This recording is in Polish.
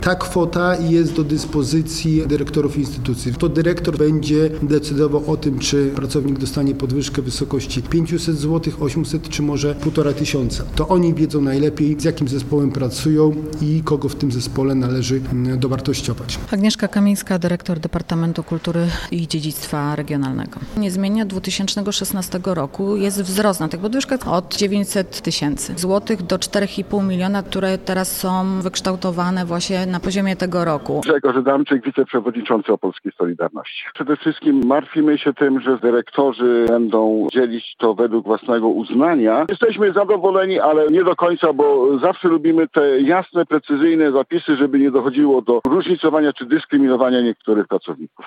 Ta kwota jest do dyspozycji dyrektorów instytucji. To dyrektor będzie decydował o tym, czy pracownik dostanie podwyżkę w wysokości 500 zł, 800 czy może 1500. To oni wiedzą najlepiej, z jakim zespołem pracują i kogo w tym zespole należy dowartościować. Agnieszka Kamińska, dyrektor Departamentu Kultury i Dziedzictwa Regionalnego. Niezmiennie od 2016 roku jest wzrost na tych podwyżkach od 900 tysięcy złotych do 4,5 miliona, które teraz są wykształtowane właśnie na poziomie tego roku. Grzegorz Adamczyk, wiceprzewodniczący Opolskiej Solidarności. Przede wszystkim martwimy się tym, że dyrektorzy będą dzielić to według własnego uznania. Jesteśmy zadowoleni, ale nie do końca, bo zawsze lubimy te jasne, precyzyjne zapisy, żeby nie dochodziło do różnicowania czy dyskryminowania niektórych pracowników.